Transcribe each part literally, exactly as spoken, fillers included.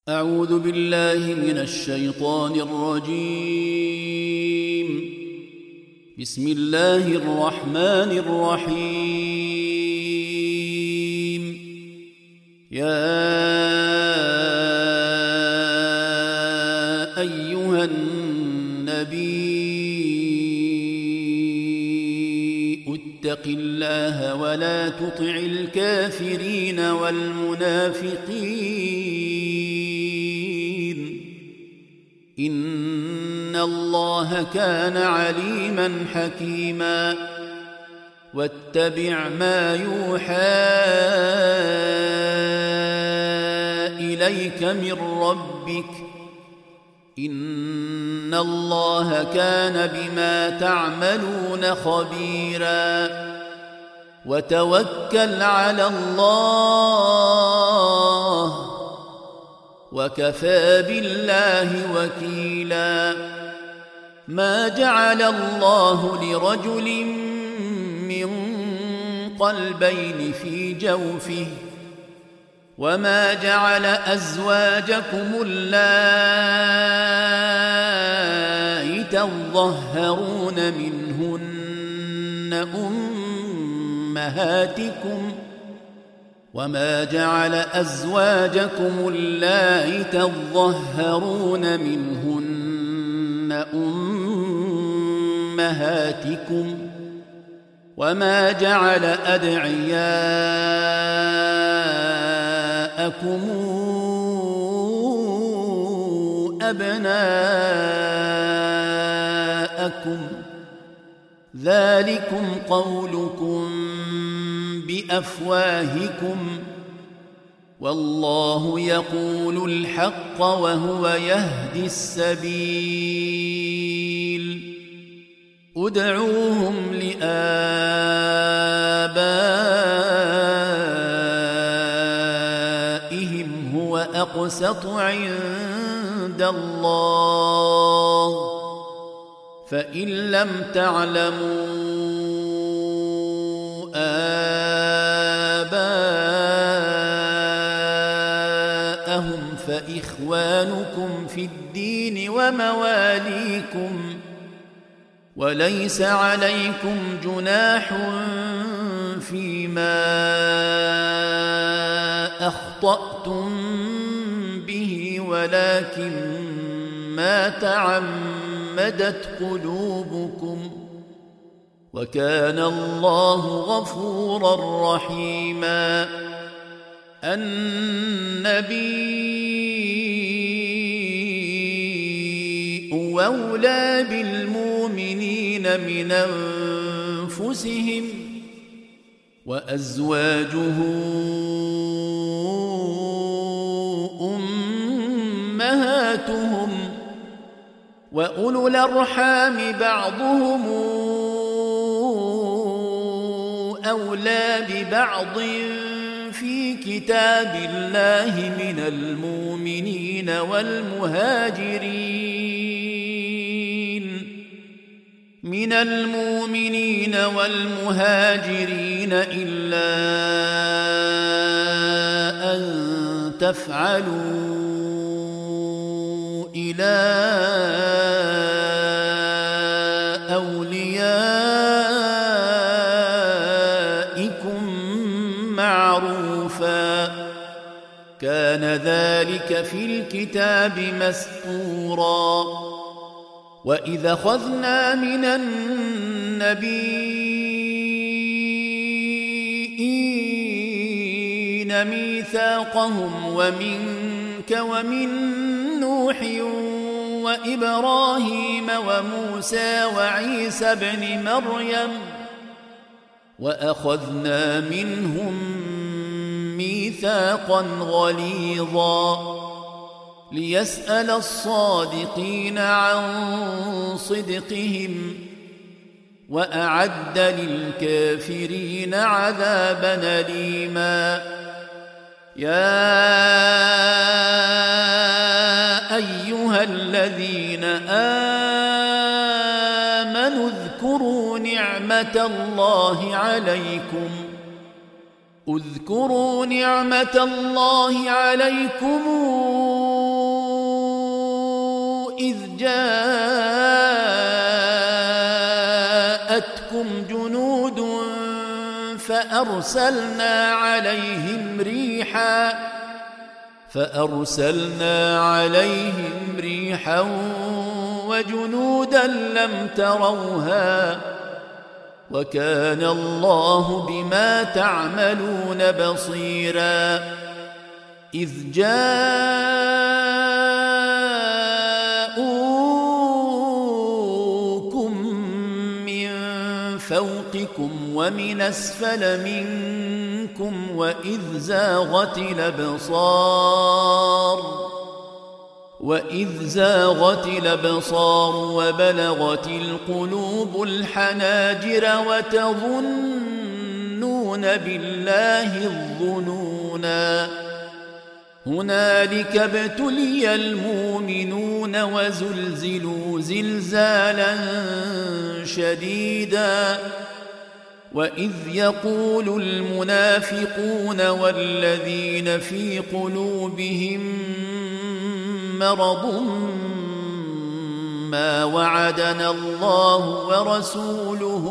أعوذ بالله من الشيطان الرجيم. بسم الله الرحمن الرحيم. يا أيها النبي اتق الله ولا تطع الكافرين والمنافقين إن الله كان عليما حكيما. واتبع ما يوحى إليك من ربك إن الله كان بما تعملون خبيرا. وتوكل على الله وكفى بالله وكيلا. ما جعل الله لرجل من قلبين في جوفه وما جعل أزواجكم اللائي تظهرون منهن أمهاتكم وما جعل أزواجكم اللائي تظهرون منهن أمهاتكم وما جعل أدعياءكم أبناءكم ذلكم قولكم بأفواهكم والله يقول الحق وهو يهدي السبيل. ادعوهم لآبائهم هو أقسط عند الله فإن لم تعلموا آباءهم فإخوانكم في الدين ومواليكم وليس عليكم جناح فيما أخطأتم به ولكن ما تعمدت قلوبكم وكان الله غفورا رحيما. النبي أولى بالمؤمنين من أنفسهم وأزواجه أمهاتهم وأولو الأرحام بعضهم أولى ببعض في كتاب الله من المؤمنين والمهاجرين من المؤمنين والمهاجرين إلا أن تفعلوا إلى أوليائكم معروفا كان ذلك في الكتاب مسطورا. وإذا أخذنا من النبيين ميثاقهم ومنك ومن نوح وإبراهيم وموسى وعيسى ابن مريم وأخذنا منهم ميثاقا غليظا ليسأل الصادقين عن صدقهم وأعد للكافرين عذابا أليما. يا أيها الذين آمنوا اذكروا نعمة الله عليكم اذكروا نعمة الله عليكم إذ جاءتكم جنود فأرسلنا عليهم ريحا فأرسلنا عليهم ريحا وجنودا لم تروها وكان الله بما تعملون بصيرا إذ جاءوكم من فوقكم ومن أسفل منكم وإذ زاغت الأبصار وإذ زاغت الأبصار وبلغت القلوب الحناجر وتظنون بالله الظنونا هنالك ابتلي المؤمنون وزلزلوا زلزالا شديدا وإذ يقول المنافقون والذين في قلوبهم مرض ما وعدنا الله ورسوله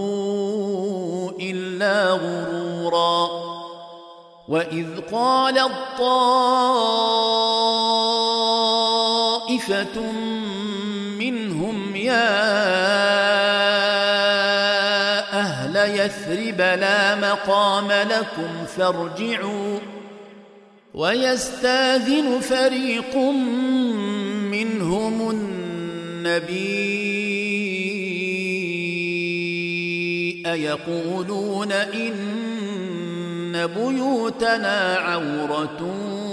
إلا غرورا وإذ قالت طائفة منهم يا أهل يثرب لا مقام لكم فارجعوا ويستاذن فريق منهم النبي يقولون إن بيوتنا عورة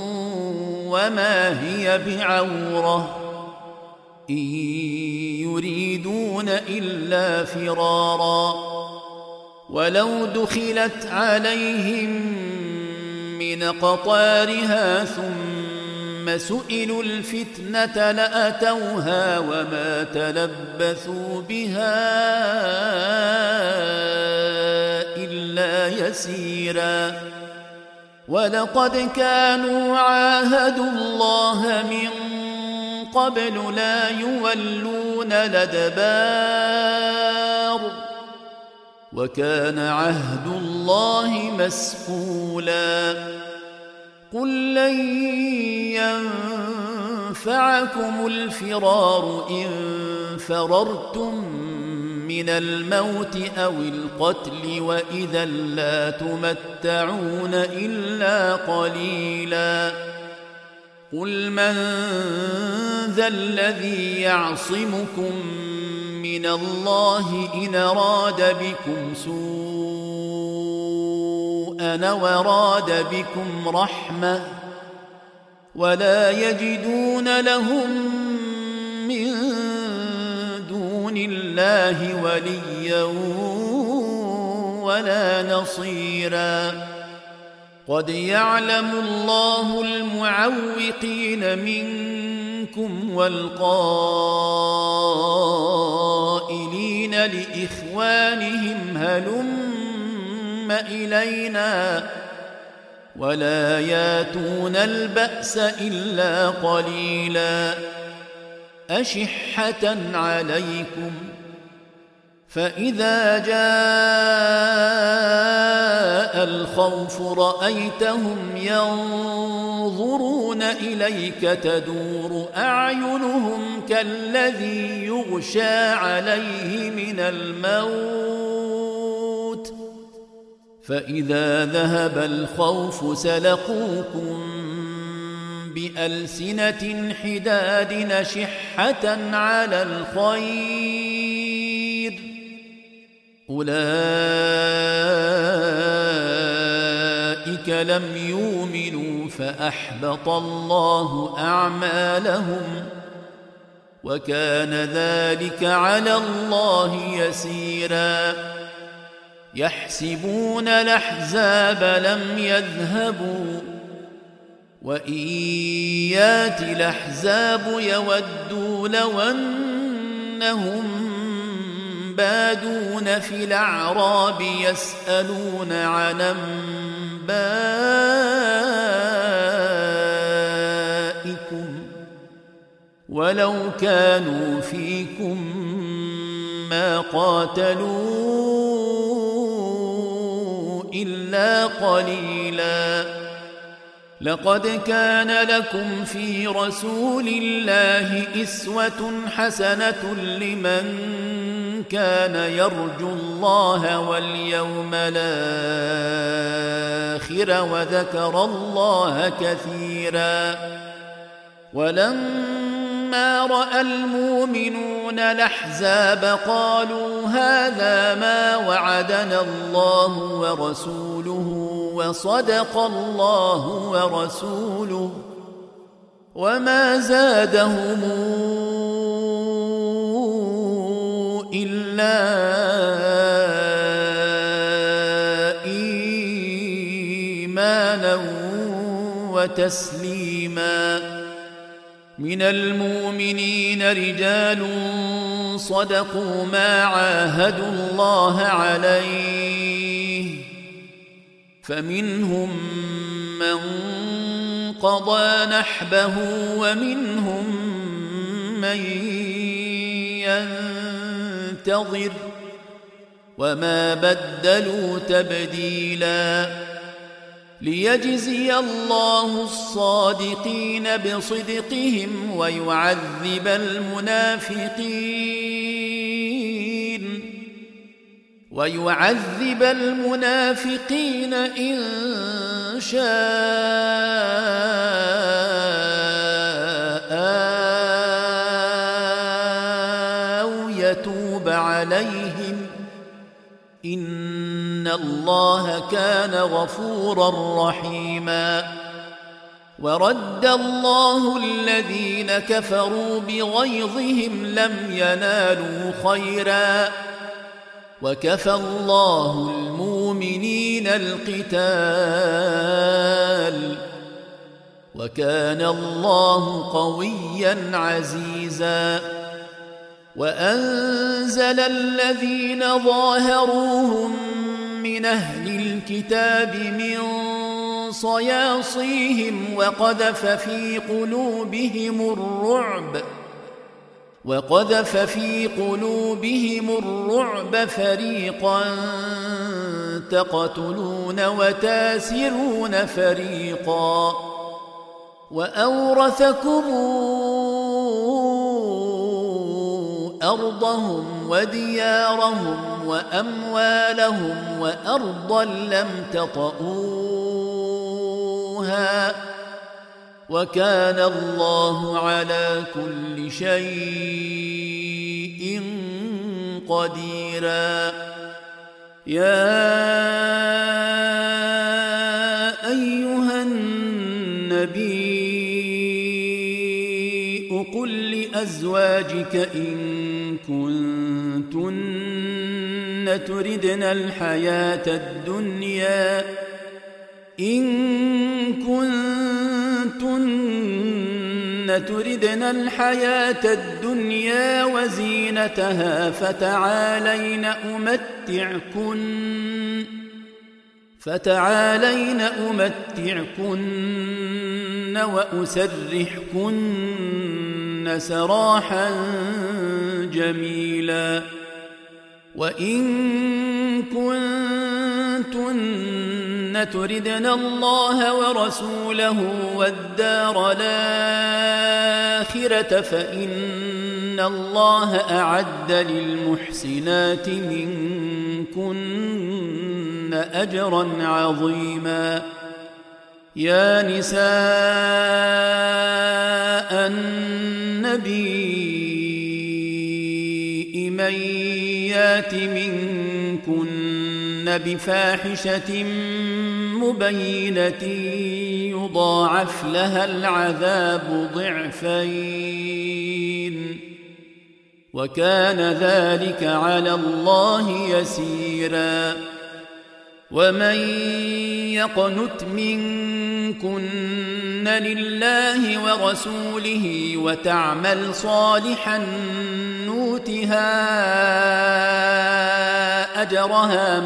وما هي بعورة إن يريدون إلا فرارا ولو دخلت عليهم من قطارها ثم سئلوا الفتنة لأتوها وما تلبثوا بها إلا يسيرا ولقد كانوا عاهدوا الله من قبل لا يولون الأدبار وكان عهد الله مسئولا قل لن ينفعكم الفرار إن فررتم من الموت أو القتل وإذا لا تمتعون إلا قليلا قل من ذا الذي يعصمكم من الله إن أراد بكم سوءا وراد بكم رحمة ولا يجدون لهم من دون الله وليا ولا نصيرا قد يعلم الله المعوقين منكم والقائلين لإخوانهم هلم إلينا ولا ياتون البأس إلا قليلا أشحة عليكم فإذا جاء الخوف رأيتهم ينظرون إليك تدور أعينهم كالذي يغشى عليه من الموت فإذا ذهب الخوف سلقوكم بألسنة حداد نشحة على الخير أولئك لم يؤمنوا فأحبط الله أعمالهم وكان ذلك على الله يسيرا يحسبون الأحزاب لم يذهبوا وإن يات الأحزاب يودوا لو أنهم بادون في الأعراب يسألون عن أنبائكم ولو كانوا فيكم ما قاتلوا إلا قليلا لقد كان لكم في رسول الله أسوة حسنة لمن كان يرجو الله واليوم الآخر وذكر الله كثيرا ولما رأى المؤمنون الأحزاب قالوا هذا ما وعدنا الله ورسوله وصدق الله ورسوله وما زادهم إلا إيمانا وتسليما من المؤمنين رجال صدقوا ما عاهدوا الله عليه فمنهم من قضى نحبه ومنهم من ينتظر وما بدلوا تبديلا ليجزي الله الصادقين بصدقهم ويعذب المنافقين ويعذب المنافقين إن شاء أو يتوب عليهم إن الله كان غفورا رحيما ورد الله الذين كفروا بغيظهم لم ينالوا خيرا وكفى الله المؤمنين القتال وكان الله قويا عزيزا وأنزل الذين ظاهروهم من أهل الكتاب من صياصيهم وقذف في قلوبهم الرعب وقذف في قلوبهم الرعب فريقا تقتلون وتاسرون فريقا وأورثكم أرضهم وديارهم وأموالهم وأرضا لم تطئوها وكان الله على كل شيء قديرا يا أيها النبي قل لأزواجك إن كنتن تردن الحياة الدنيا إن كنتن تردن الحياة الدنيا وزينتها فتعالين أمتعكن فتعالين أمتعكن وأسرحكن سراحا جميلا وإن كنتن تردن الله ورسوله والدار الآخرة فإن الله أعد للمحسنات منكن أجرا عظيما يا نساء النبي من يات منكن بفاحشة مبينة يضاعف لها العذاب ضعفين وكان ذلك على الله يسيرا ومن يقنت منكن لله ورسوله وتعمل صالحا نؤتها أجرها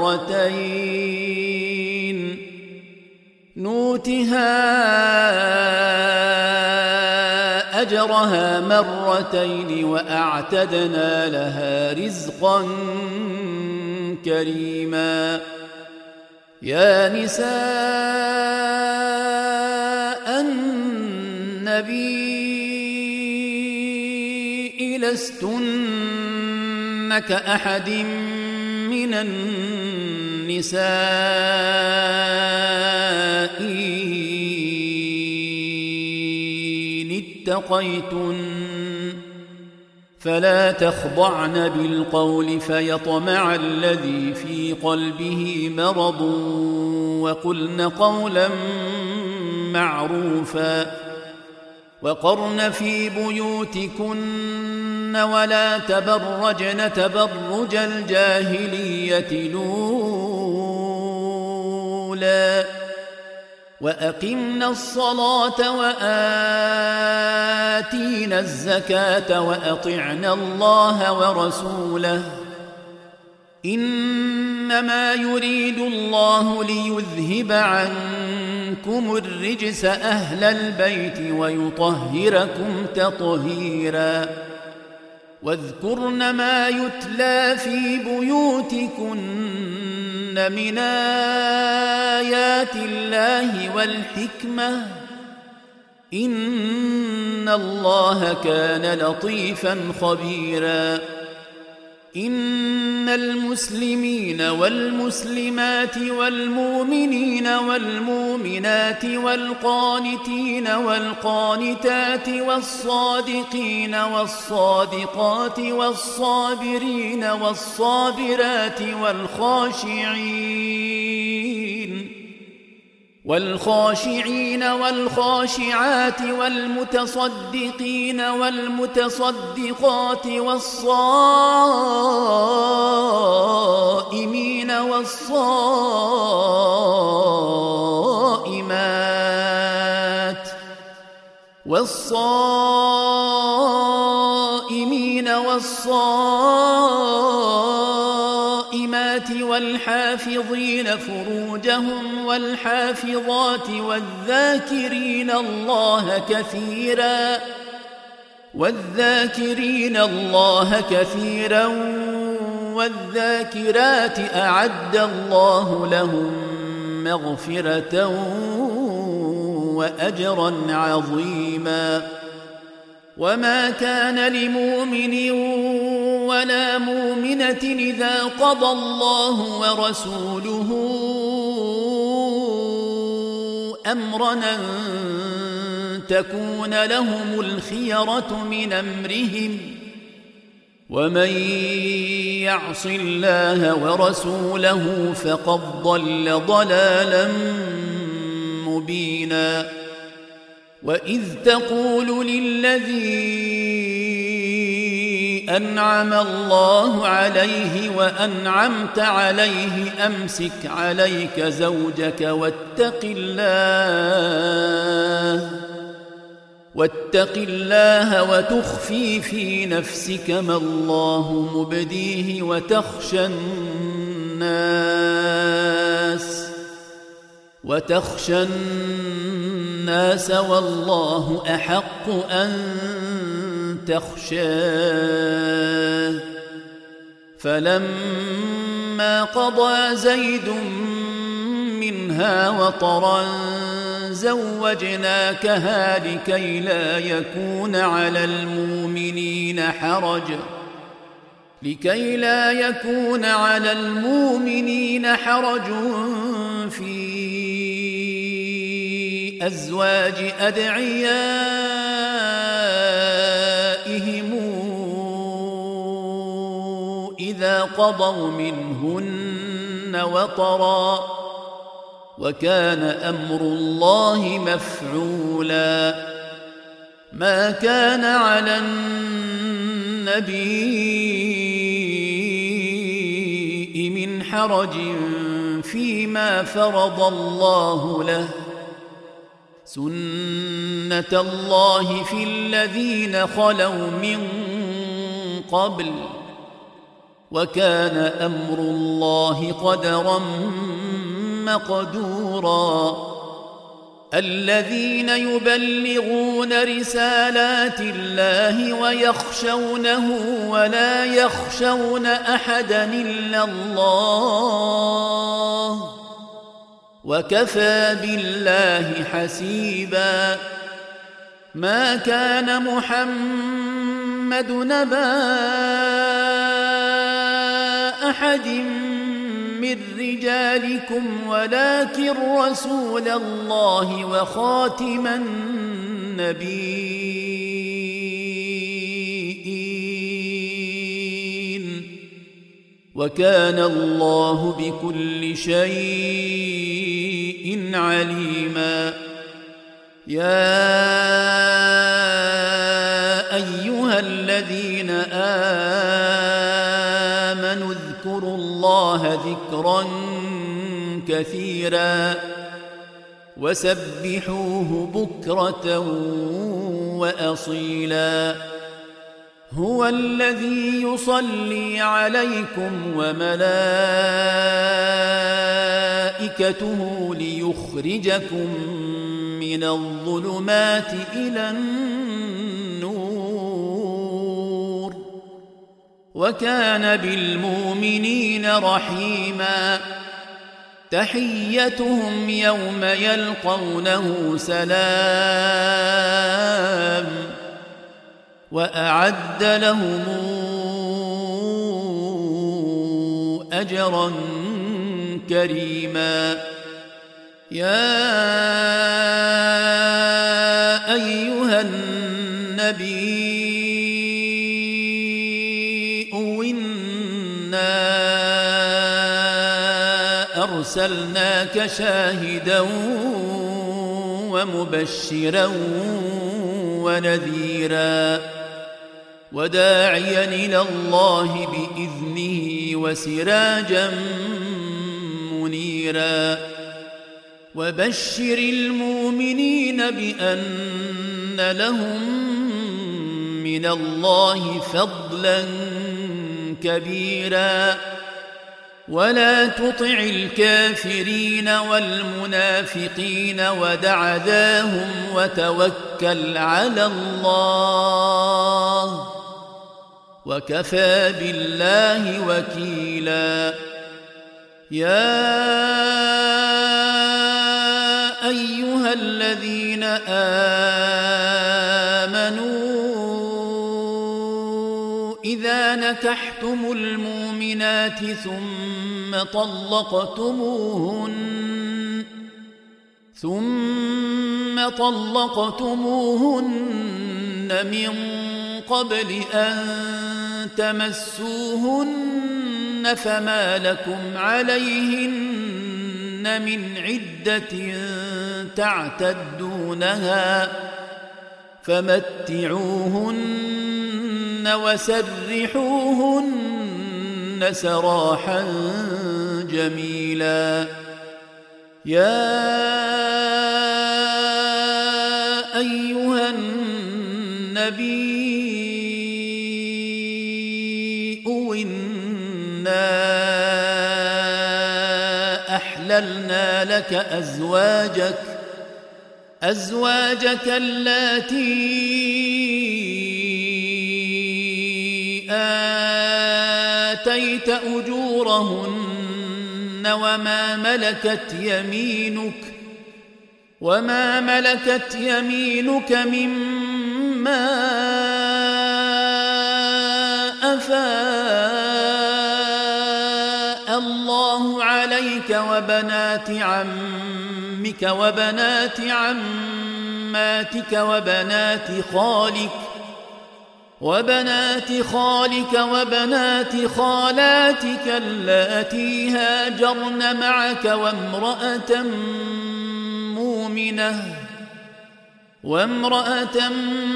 مرتين نؤتها أجرها مرتين وأعتدنا لها رزقا كريما يا نساء النبي لستن كأحد من النساء إن اتقيتن فلا تخضعن بالقول فيطمع الذي في قلبه مرض وقلن قولا معروفا وقرن في بيوتكن ولا تبرجن تبرج الجاهلية الأولى وأقمنا الصلاة وآتينا الزكاة وأطعنا الله ورسوله إنما يريد الله ليذهب عنكم الرجس أهل البيت ويطهركم تطهيرا واذكرن ما يتلى في بيوتكن من آيات الله والحكمة إن الله كان لطيفا خبيرا إن المسلمين والمسلمات والمؤمنين والمؤمنات والقانتين والقانتات والصادقين والصادقات والصابرين والصابرات والخاشعين والخاشعين والخاشعات والمتصدقين والمتصدقات والصائمين والصائمات والصائمين والصائمات والحافظين فروجهم والحافظات والذاكرين الله كثيرا والذاكرين الله كثيرا والذاكرات أعد الله لهم مغفرة وأجرا عظيما وما كان لمؤمن ولا مؤمنة إذا قضى الله ورسوله أمرا أن تكون لهم الخيرة من أمرهم ومن يعص الله ورسوله فقد ضل ضلالا مبينا وإذ تقول للذي أنعم الله عليه وأنعمت عليه أمسك عليك زوجك واتق الله واتق الله وتخفي في نفسك ما الله مبديه وتخشى الناس وتخشى الناس والله أحق أن تخشاه فلما قضى زيد منها وطرا زوجناكها لكي لا يكون على المؤمنين حرج لكي لا يكون على المؤمنين حرج في أزواج أدعيائهم إذا قضوا منهن وطرا وكان أمر الله مفعولا ما كان على النبي من حرج فيما فرض الله له سنة الله في الذين خلوا من قبل وكان أمر الله قدرا مقدورا الذين يبلغون رسالات الله ويخشونه ولا يخشون أحدا إلا الله وكفى بالله حسيبا. ما كان محمد نبا أحد من رجالكم ولكن رسول الله وخاتم النبيين وكان الله بكل شيء عليما. يا أيها الذين آمنوا اذكروا الله ذكرا كثيرا وسبحوه بكرة وأصيلا. هو الذي يصلي عليكم وملائكته ليخرجكم من الظلمات إلى النور وكان بالمؤمنين رحيما. تحيتهم يوم يلقونه سلام وأعد لهم أجرا كريما. يا أيها النبي إنا أرسلناك شاهدا ومبشرا ونذيرا وداعيا إلى الله بإذنه وسراجا منيرا. وبشر المؤمنين بأن لهم من الله فضلا كبيرا ولا تطع الكافرين والمنافقين ودع ذاهم وتوكل على الله وكفى بالله وكيلا. يا أيها الذين آمنوا إذا نكحتم المؤمنات ثم طلقتموهن ثم طلقتموهن من قبل أن تمسوهن فما لكم عليهن من عدة تعتدونها فمتعوهن وسرحوهن سراحا جميلا. يا أيها النبي إنا أحللنا لك أزواجك أزواجك اللاتي آتيت أجورهن وما ملكت يمينك وما ملكت يمينك مما أفاء الله عليك وبنات عمك وبنات عماتك وبنات خالك وبنات خالك وبنات خالاتك اللاتي هاجرن معك وامرأة مؤمنة وامرأة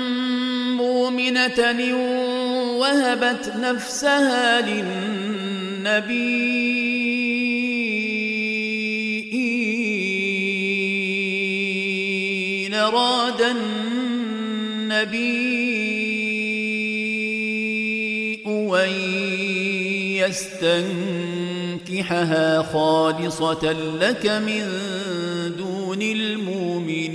مؤمنة وهبت نفسها للنبي إن أراد النبي أن يستنكحها خالصة لك من دون المؤمنين.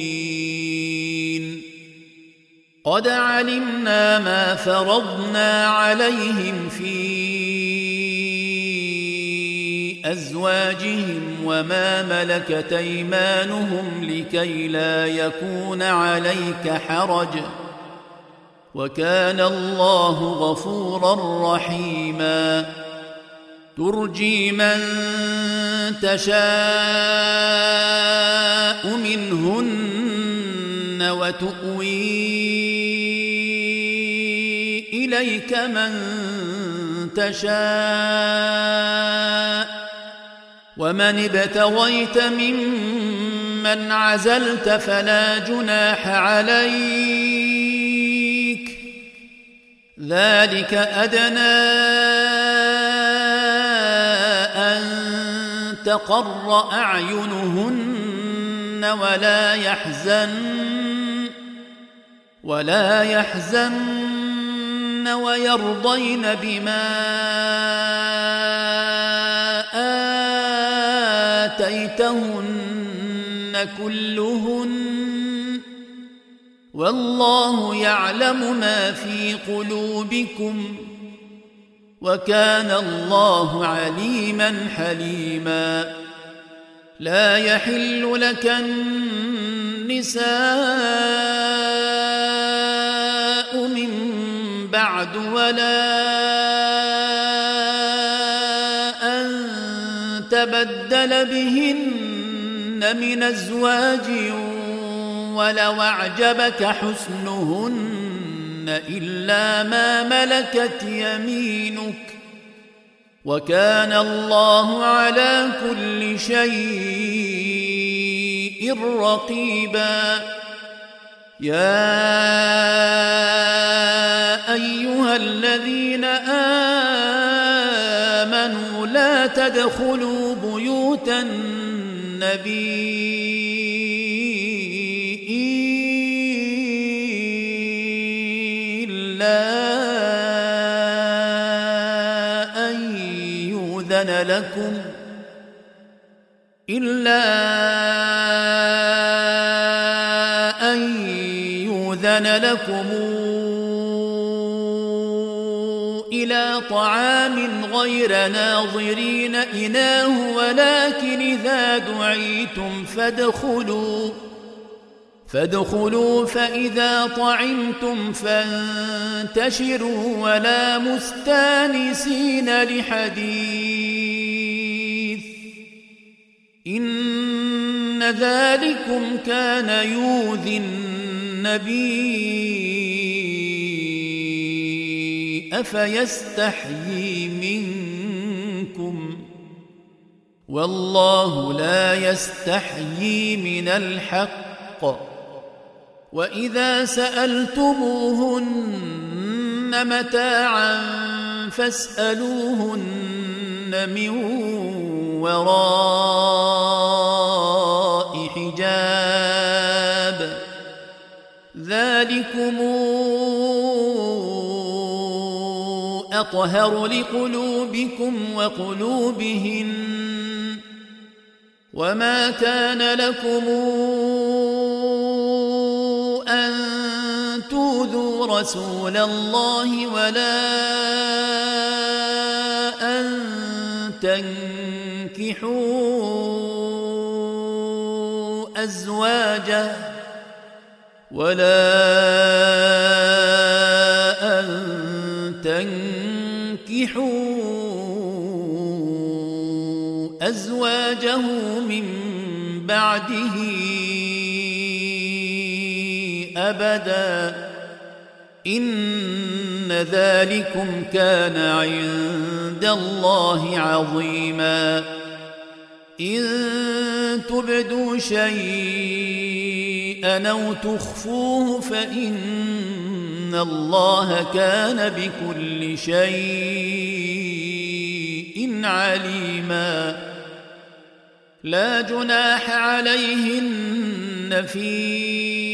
قد علمنا ما فرضنا عليهم في أزواجهم وما ملكت أيمانهم لكي لا يكون عليك حرج وكان الله غفورا رحيما ترجي من تشاء منهن وتؤوي إليك من تشاء ومن ابتغيت ممن عزلت فلا جناح عليك ذلك أدنى أن تقر أعينهن ولا يحزن ولا يحزن ويرضين بما آتيتهن كلهن والله يعلم ما في قلوبكم وكان الله عليما حليما لا يحل لك النساء من بعد ولا أن تبدل بهن من أزواج ولو أعجبك حسنهن إلا ما ملكت يمينك وكان الله على كل شيء رقيبا يا أيها الذين آمنوا لا تدخلوا بيوت النبي لكم إلا أن يؤذن لكم إلى طعام غير ناظرين إناه ولكن إذا دعيتم فادخلوا فادخلوا فإذا طعمتم فانتشروا ولا مستانسين لحديث إن ذلكم كان يؤذي النبي أفيستحيي منكم والله لا يستحيي من الحق وإذا سألتموهن متاعا فاسألوهن من وراء حجاب ذلكم أطهر لقلوبكم وقلوبهن وما كان لكم أن تؤذوا رسول الله ولا أن تنكحوا أزواجه ولا أن تنكحوا أزواجه من بعده أبدا إن ذلكم كان عند الله عظيما إن تبدوا شيئا أو تخفوه فإن الله كان بكل شيء عليما لا جناح عليهن في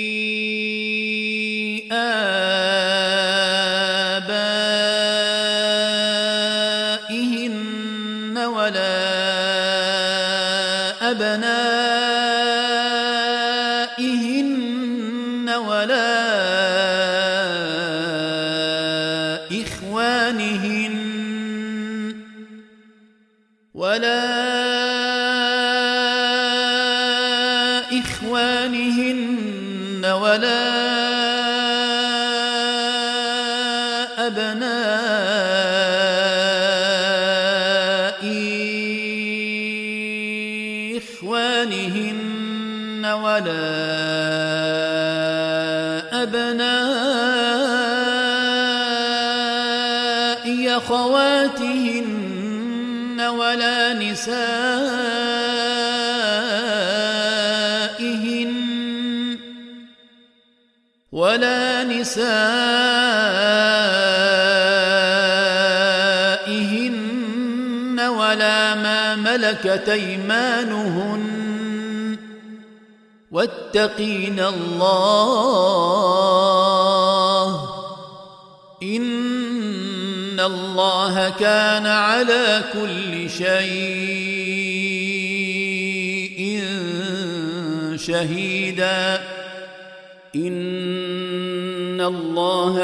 آبائهن ولا أبنائهن ولا إخوانهن ولا إخوانهن ولا أبناء إخوانهن ولا أبناء أخواتهن ولا نسائهن ولا نسائهن ولا ما ملكت أيمانهن واتقين الله إن الله كان على كل شيء شهيدا إن الله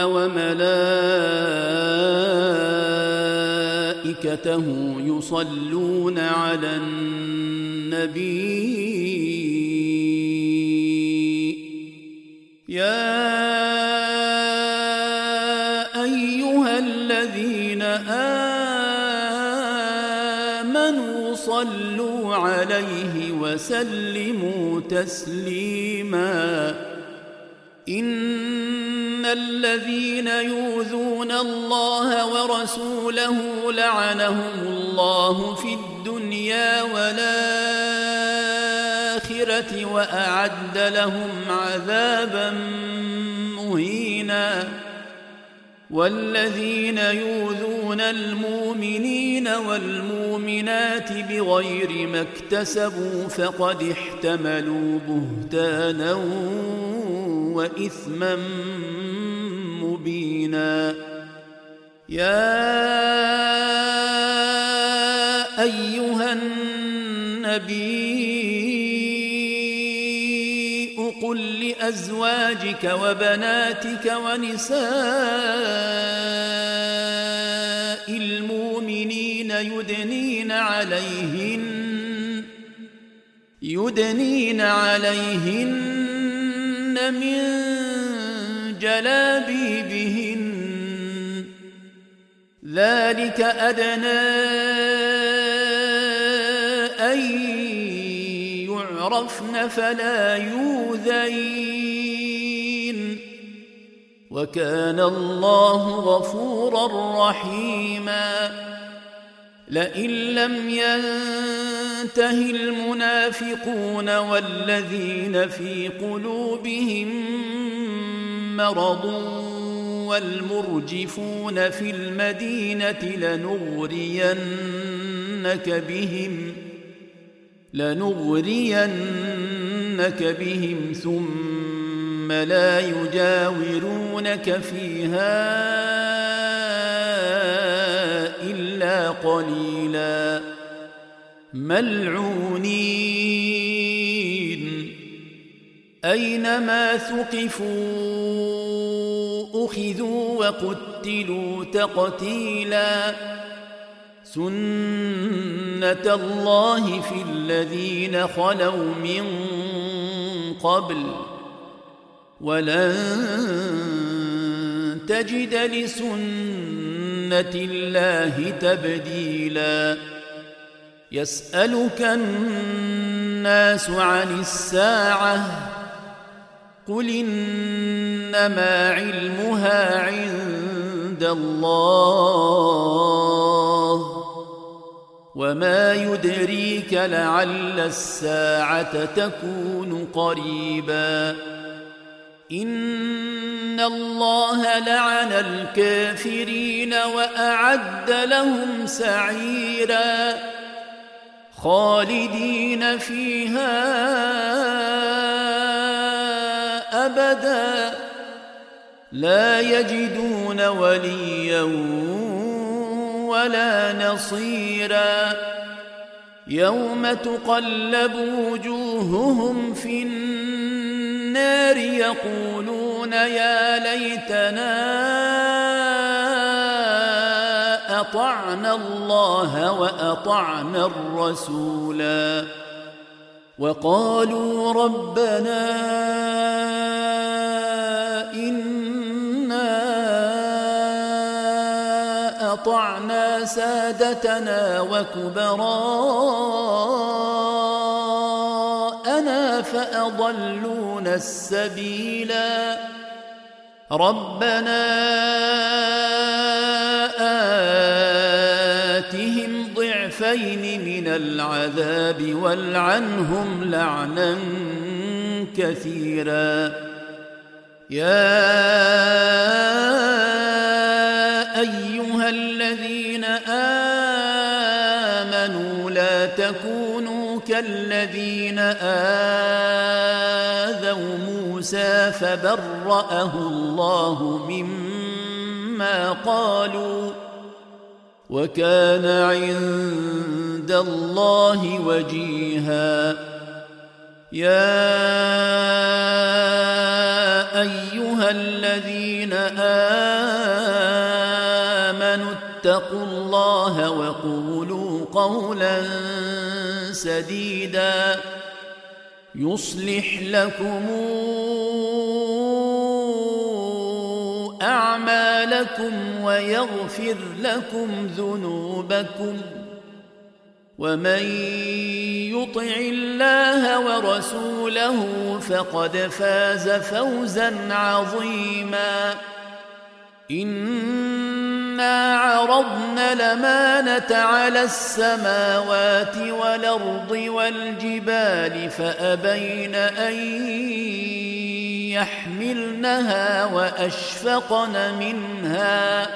وملائكته يصلون على النبي يا أيها الذين آمنوا صلوا عليه وسلموا تسليما إن الذين يؤذون الله ورسوله لعنهم الله في الدنيا والآخرة وأعد لهم عذابا مهينا والذين يؤذون المؤمنين والمؤمنات بغير ما اكتسبوا فقد احتملوا بهتانا وإثما مبينا يا أيها النبي قل لأزواجك وبناتك ونساء المؤمنين يدنين عليهن يدنين عليهن من جلابيبهن ذلك أدنى أن يعرفن فلا يؤذين وكان الله غفورا رحيما لئن لم ينته المنافقون والذين في قلوبهم مرض والمرجفون في المدينة لنغرينك بهم لنغرينك بهم ثم لا يجاورونك فيها إلا قليلا ملعونين أينما ثقفوا أخذوا وقتلوا تقتيلا سنة الله في الذين خلوا من قبل ولن تجد لسنة الله تبديلا يسألك الناس عن الساعة قل إنما علمها عند الله وما يدريك لعل الساعة تكون قريبا إن الله لعن الكافرين وأعد لهم سعيرا خالدين فيها أبدا لا يجدون وليا ولا نصيرا يوم تقلب وجوههم في النار يقولون يا ليتنا أطعنا الله وأطعنا الرسولا وقالوا ربنا إنا أطعنا سادتنا وكبراءنا فأضلونا السبيلا ربنا آتهم ضعفين من العذاب والعنهم لعنا كثيرا يا أيها الذين آمنوا لا تكونوا كالذين آذوا موسى فبرأه الله مما قالوا وكان عند الله وجيها يا أيها الذين آمنوا اتقوا الله وقولوا قولا سديدا يصلح لكم أعمالكم ويغفر لكم ذنوبكم ومن يطع الله ورسوله فقد فاز فوزا عظيما إنا عرضنا الأمانة على السماوات والأرض والجبال فأبين أن يحملنها وأشفقن منها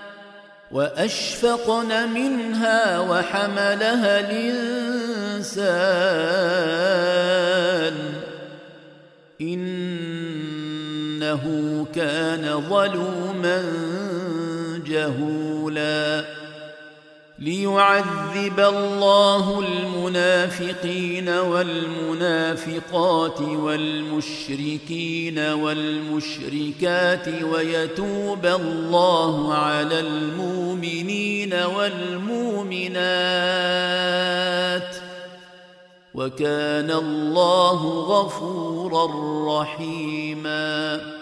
وأشفقن منها وحملها الإنسان إنه كان ظلوما جهولا ليعذب الله المنافقين والمنافقات والمشركين والمشركات ويتوب الله على المؤمنين والمؤمنات وكان الله غفورا رحيما